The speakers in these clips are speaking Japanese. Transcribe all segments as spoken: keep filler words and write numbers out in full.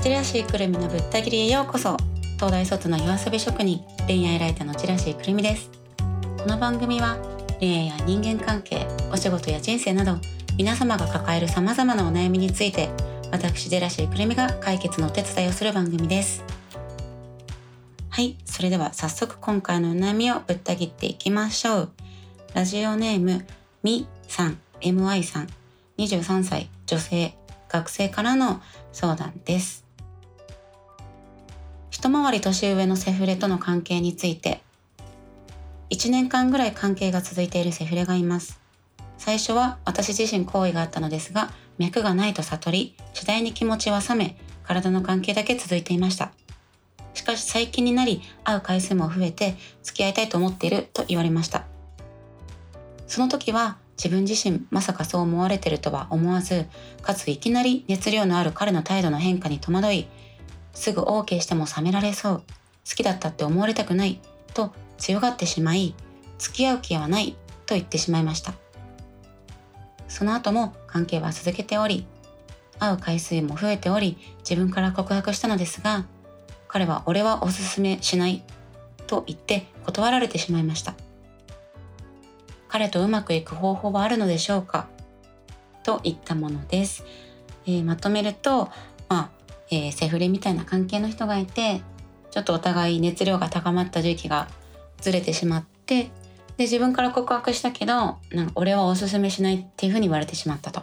チラシーくるみのぶった切りへようこそ。東大卒の夜遊び職人、恋愛ライターのチラシーくるみです。この番組は恋愛や人間関係、お仕事や人生など皆様が抱える様々なお悩みについて、私ジェラシーくるみが解決のお手伝いをする番組です。はい、それでは早速今回のお悩みをぶった切っていきましょう。ラジオネームみさん エムアイ さん、にじゅうさんさい女性、学生からの相談です。一回り年上のセフレとの関係について。いちねんかんぐらい関係が続いているセフレがいます。最初は私自身好意があったのですが、脈がないと悟り、次第に気持ちは冷め、体の関係だけ続いていました。しかし最近になり、会う回数も増えて、付き合いたいと思っていると言われました。その時は自分自身まさかそう思われているとは思わず、かついきなり熱量のある彼の態度の変化に戸惑い、すぐ OK しても冷められそう、好きだったって思われたくないと強がってしまい、付き合う気はないと言ってしまいました。その後も関係は続けており、会う回数も増えており、自分から告白したのですが、彼は俺はおすすめしないと言って断られてしまいました。彼とうまくいく方法はあるのでしょうかといったものです。えー、まとめると、まあえー、セフレみたいな関係の人がいて、ちょっとお互い熱量が高まった時期がずれてしまって、で自分から告白したけど、なんか俺はおすすめしないっていうふうに言われてしまったと。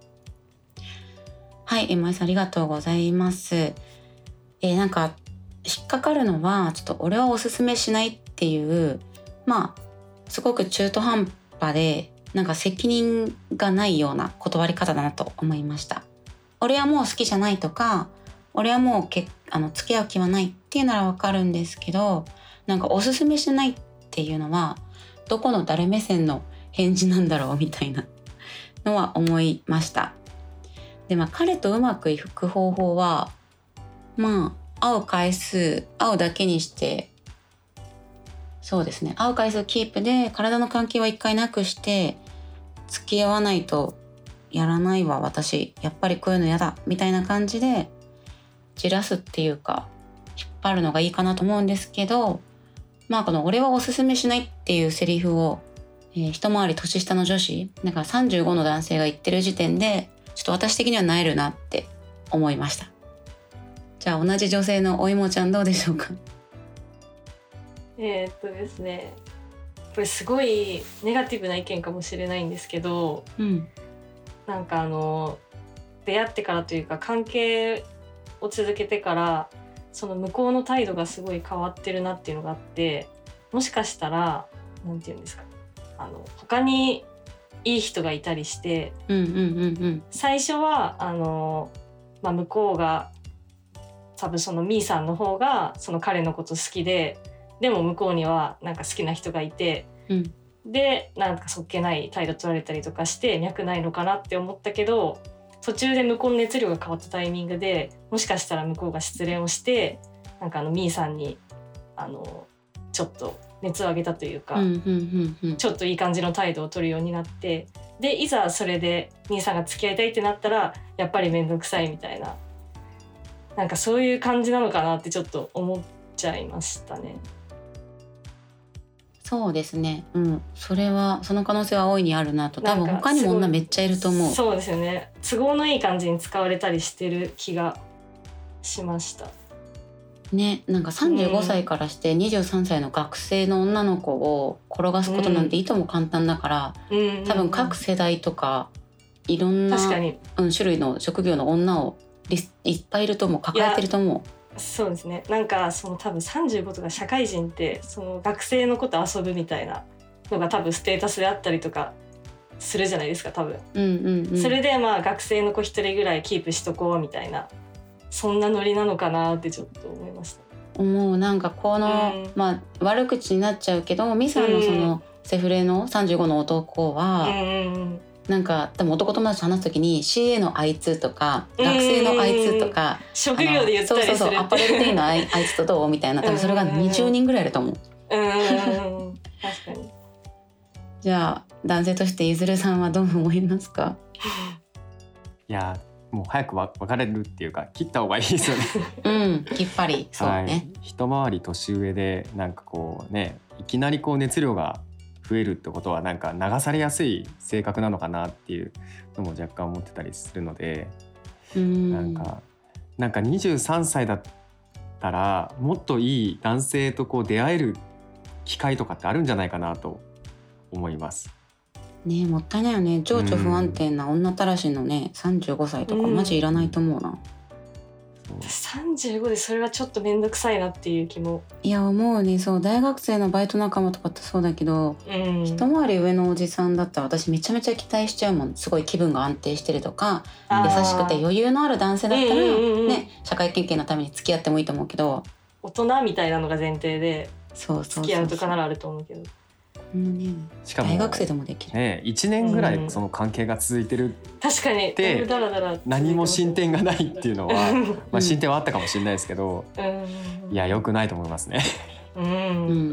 はい、エムアイ さんありがとうございます。えー、なんか引っかかるのは、ちょっと俺はおすすめしないっていう、まあすごく中途半端で、なんか責任がないような断り方だなと思いました。俺はもう好きじゃないとか、俺はもうけあの付き合う気はないっていうならわかるんですけど、なんかおすすめしないっていうのはどこの誰目線の返事なんだろうみたいなのは思いました。で、まあ彼とうまくいく方法は、まあ会う回数会うだけにして、そうですね、会う回数キープで体の関係は一回なくして付き合わないとやらないわ私、やっぱりこういうのやだみたいな感じでじらすっていうか引っ張るのがいいかなと思うんですけど、まあこの俺はおすすめしないっていうセリフを、えー、一回り年下の女子、だからさんじゅうごの男性が言ってる時点で、ちょっと私的には萎えるなって思いました。じゃあ同じ女性のおいもちゃんどうでしょうか。 えー、っとですねこれすごいネガティブな意見かもしれないんですけど、 うん、 なんかあの出会ってからというか関係を続けてからその向こうの態度がすごい変わってるなっていうのがあって、もしかしたらなんていうんですか、あの他にいい人がいたりして、 うんうんうんうん、 最初はあの、まあ、向こうが多分そのミーさんの方がその彼のこと好きで、でも向こうにはなんか好きな人がいて、 うん、 でなんかそっけない態度取られたりとかして脈ないのかなって思ったけど、途中で向こうの熱量が変わったタイミングでもしかしたら向こうが失恋をして、なんかあのミーさんにあのちょっと熱を上げたというか、 うんうんうんうん、 ちょっといい感じの態度を取るようになって、でいざそれでミーさんが付き合いたいってなったらやっぱり面倒くさいみたいな、なんかそういう感じなのかなってちょっと思っちゃいましたね。 そうですね、うん、それはその可能性は大いにあるなと。多分他にも女めっちゃいると思う。 そうですよね、都合のいい感じに使われたりしてる気がしましたね。なんかさんじゅうごさいからしてにじゅうさんさいの学生の女の子を転がすことなんていとも簡単だから、うん、多分各世代とかいろんな、 確かに、 うん、種類の職業の女をいっぱいいると思う、抱えてると思う。 そうですね、なんかその多分さんじゅうごとか社会人ってその学生のこと遊ぶみたいなのが多分ステータスであったりとかするじゃないですか多分、 うんうんうん、 それでまあ学生の子一人ぐらいキープしとこうみたいな、そんなノリなのかなってちょっと思いました。 思う。なんかこの、うん、まあ悪口になっちゃうけど、ミサのそのセフレのさんじゅうごの男は、うん、なんか多分男友達と話すときに シーエー のあいつとか学生のあいつとか、 職業で言ったりするって、 そうそうそう、アパレル店員のあ い, あいつとどうみたいな、多分それがにじゅうにんぐらいいると思う。 うんうんうん、確かに。 じゃあ男性としてゆずるさんはどう思いますか？ いやもう早くわ別れるっていうか切った方がいいですよねうんきっぱりそうね、 はい、一回り年上でなんかこうねいきなりこう熱量が増えるってことはなんか流されやすい性格なのかなっていうのも若干思ってたりするので、 うんなんかなんかにじゅうさんさいだったらもっといい男性とこう出会える機会とかってあるんじゃないかなと思います。 ねえもったいないよね。情緒不安定な女たらしのねさんじゅうごさいとかマジいらないと思うな。 さんじゅうごでそれはちょっと面倒くさいなっていう気も。 いや思うね。そう大学生のバイト仲間とかってそうだけど、 うん、 一回り上のおじさんだったら私めちゃめちゃ期待しちゃうもん。すごい気分が安定してるとか優しくて余裕のある男性だったら、うんうんうん、ね社会経験のために付き合ってもいいと思うけど、 大人みたいなのが前提でそうそうそうそう付き合うとかならあると思うけど、 うんね、 しかも大学生でもできる、 ね、いちねんぐらいその関係が続いてる、 うん、確かにでだらだら何も進展がないっていうのはまあ進展はあったかもしれないですけど、 うん、 いや良くないと思いますね、 うんうん、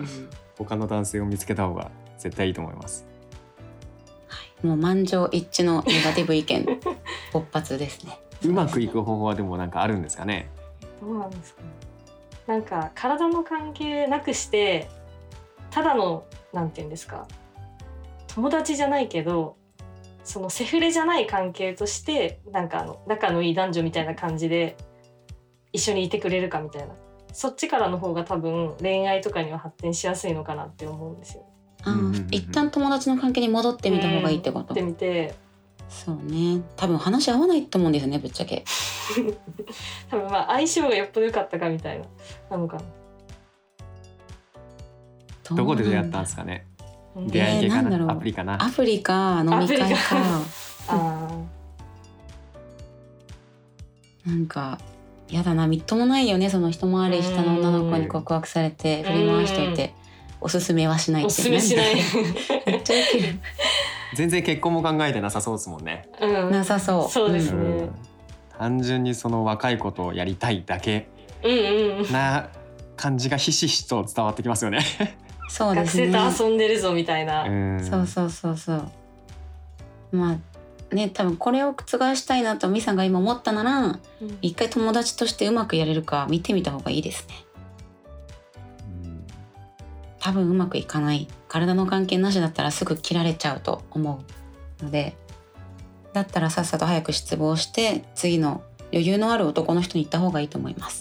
他の男性を見つけた方が絶対いいと思います、 はい、もう満場一致のネガティブ意見勃発ですね。 うまくいく方法はでもなんかあるんですかね。 どうなんですかね。なんか体の関係なくしてただのなんていうんですか友達じゃないけどそのセフレじゃない関係としてなんかあの仲のいい男女みたいな感じで一緒にいてくれるかみたいな、そっちからの方が多分恋愛とかには発展しやすいのかなって思うんですよ。 あ、うんうんうん、一旦友達の関係に戻ってみた方がいいってこと。 戻ってみて、 そうね多分話合わないと思うんですよねぶっちゃけ多分まあ相性がよっぽど良かったかみたいななのかな。 ど, どこで出会ったんですかね。出会い系かな、えー、アプリかな。 アプリか飲み会かあなんかやだなみっともないよね。その一回り下の女の子に告白されて振り回しといておすすめはしないって、ね、 おすすめしないめっちゃウケる。 全然結婚も考えてなさそうですもんね、 うん、 なさそう。 そうですね、うん、 単純にその若いことをやりたいだけな感じがひしひしと伝わってきますよねそうですね、 学生と遊んでるぞみたいな、 うん、 そうそうそうそうまあね多分これを覆したいなとミさんが今思ったなら、うん、一回友達としてうまくやれるか見てみた方がいいですね、うん、多分うまくいかない体の関係なしだったらすぐ切られちゃうと思うので、だったらさっさと早く失望して次の余裕のある男の人に行った方がいいと思います。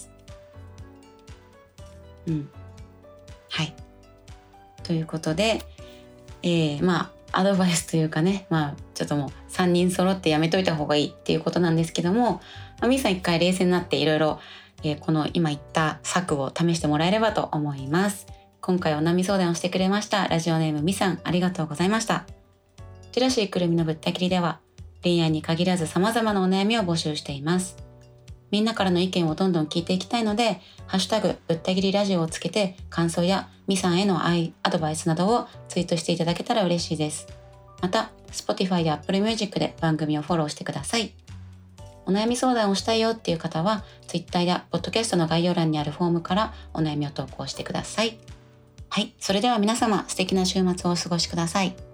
うんはいということで、えー、まあアドバイスというかね、まあちょっともうさんにん揃ってやめといた方がいいっていうことなんですけども、まあ、みーさん一回冷静になっていろいろこの今言った策を試してもらえればと思います。今回お悩み相談をしてくれましたラジオネームみさんありがとうございました。ジェラシーくるみのぶった切りでは恋愛に限らず様々なお悩みを募集しています。みんなからの意見をどんどん聞いていきたいので、ハッシュタグぶった切りラジオをつけて感想やみさんへのアドバイスなどをツイートしていただけたら嬉しいです。また Spotify や Apple Music で番組をフォローしてください。お悩み相談をしたいよっていう方は Twitter や Podcast の概要欄にあるフォームからお悩みを投稿してください。はい、それでは皆様素敵な週末をお過ごしください。